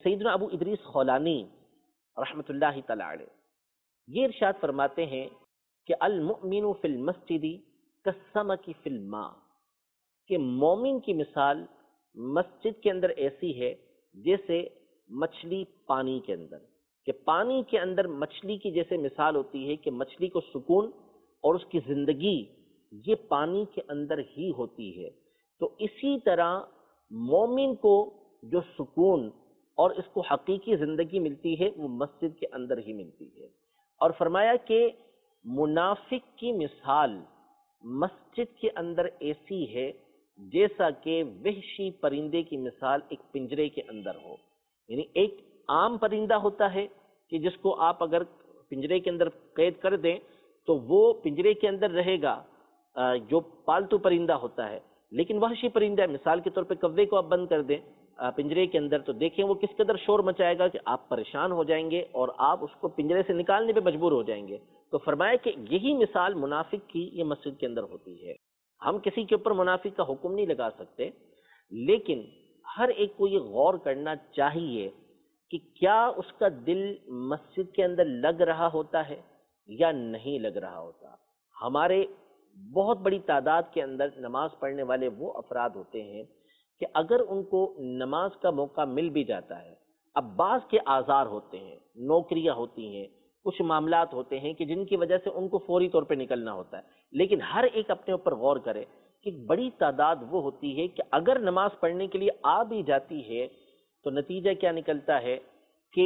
سیدنا ابو ادریس خولانی رحمۃ اللہ تعالی علیہ یہ ارشاد فرماتے ہیں کہ المؤمن فی المسجد کالسمک فی الماء، کہ مومن کی مثال مسجد کے اندر ایسی ہے جیسے مچھلی پانی کے اندر، کہ پانی کے اندر مچھلی کی جیسے مثال ہوتی ہے کہ مچھلی کو سکون اور اس کی زندگی یہ پانی کے اندر ہی ہوتی ہے، تو اسی طرح مومن کو جو سکون اور اس کو حقیقی زندگی ملتی ہے وہ مسجد کے اندر ہی ملتی ہے۔ اور فرمایا کہ منافق کی مثال مسجد کے اندر ایسی ہے جیسا کہ وحشی پرندے کی مثال ایک پنجرے کے اندر ہو، یعنی ایک عام پرندہ ہوتا ہے کہ جس کو آپ اگر پنجرے کے اندر قید کر دیں تو وہ پنجرے کے اندر رہے گا، جو پالتو پرندہ ہوتا ہے، لیکن وحشی پرندہ مثال کے طور پہ کوے کو آپ بند کر دیں پنجرے کے اندر تو دیکھیں وہ کس قدر شور مچائے گا کہ آپ پریشان ہو جائیں گے اور آپ اس کو پنجرے سے نکالنے پہ مجبور ہو جائیں گے۔ تو فرمایا کہ یہی مثال منافق کی یہ مسجد کے اندر ہوتی ہے۔ ہم کسی کے اوپر منافق کا حکم نہیں لگا سکتے، لیکن ہر ایک کو یہ غور کرنا چاہیے کہ کیا اس کا دل مسجد کے اندر لگ رہا ہوتا ہے یا نہیں لگ رہا ہوتا۔ ہمارے بہت بڑی تعداد کے اندر نماز پڑھنے والے وہ افراد ہوتے ہیں کہ اگر ان کو نماز کا موقع مل بھی جاتا ہے، اب بعض کے آزار ہوتے ہیں، نوکریاں ہوتی ہیں، کچھ معاملات ہوتے ہیں کہ جن کی وجہ سے ان کو فوری طور پہ نکلنا ہوتا ہے، لیکن ہر ایک اپنے اوپر غور کرے کہ بڑی تعداد وہ ہوتی ہے کہ اگر نماز پڑھنے کے لیے آ بھی جاتی ہے تو نتیجہ کیا نکلتا ہے کہ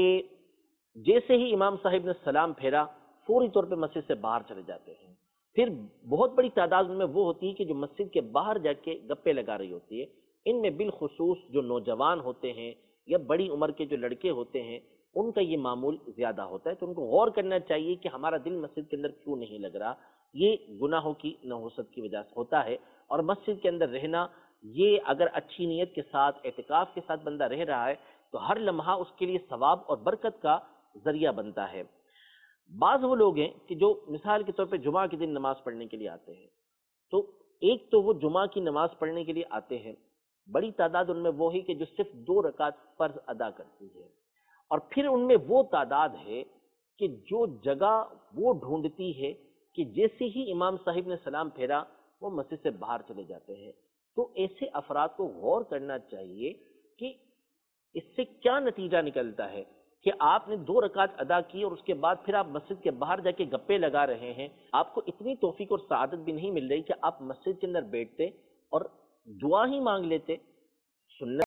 جیسے ہی امام صاحب نے سلام پھیرا فوری طور پہ مسجد سے باہر چلے جاتے ہیں۔ پھر بہت بڑی تعداد میں وہ ہوتی ہے کہ جو مسجد کے باہر جا کے گپے لگا رہی ہوتی ہے، ان میں بالخصوص جو نوجوان ہوتے ہیں یا بڑی عمر کے جو لڑکے ہوتے ہیں ان کا یہ معمول زیادہ ہوتا ہے، تو ان کو غور کرنا چاہیے کہ ہمارا دل مسجد کے اندر کیوں نہیں لگ رہا۔ یہ گناہوں کی نحوست کی وجہ سے ہوتا ہے، اور مسجد کے اندر رہنا یہ اگر اچھی نیت کے ساتھ اعتکاف کے ساتھ بندہ رہ رہا ہے تو ہر لمحہ اس کے لیے ثواب اور برکت کا ذریعہ بنتا ہے۔ بعض وہ لوگ ہیں کہ جو مثال کے طور پہ جمعہ کے دن نماز پڑھنے کے لیے آتے ہیں، تو ایک تو وہ جمعہ کی نماز پڑھنے کے لیے آتے ہیں، بڑی تعداد ان میں وہ ہے کہ جو صرف 2 رکعت فرض ادا کرتی ہے، اور پھر ان میں وہ تعداد ہے کہ جو جگہ وہ ڈھونڈتی ہے کہ جیسے ہی امام صاحب نے سلام پھیرا وہ مسجد سے باہر چلے جاتے ہیں۔ تو ایسے افراد کو غور کرنا چاہیے کہ اس سے کیا نتیجہ نکلتا ہے کہ آپ نے 2 رکعت ادا کی اور اس کے بعد پھر آپ مسجد کے باہر جا کے گپے لگا رہے ہیں۔ آپ کو اتنی توفیق اور سعادت بھی نہیں مل رہی کہ آپ مسجد کے اندر بیٹھتے اور دعا ہی مانگ لیتے۔ سنت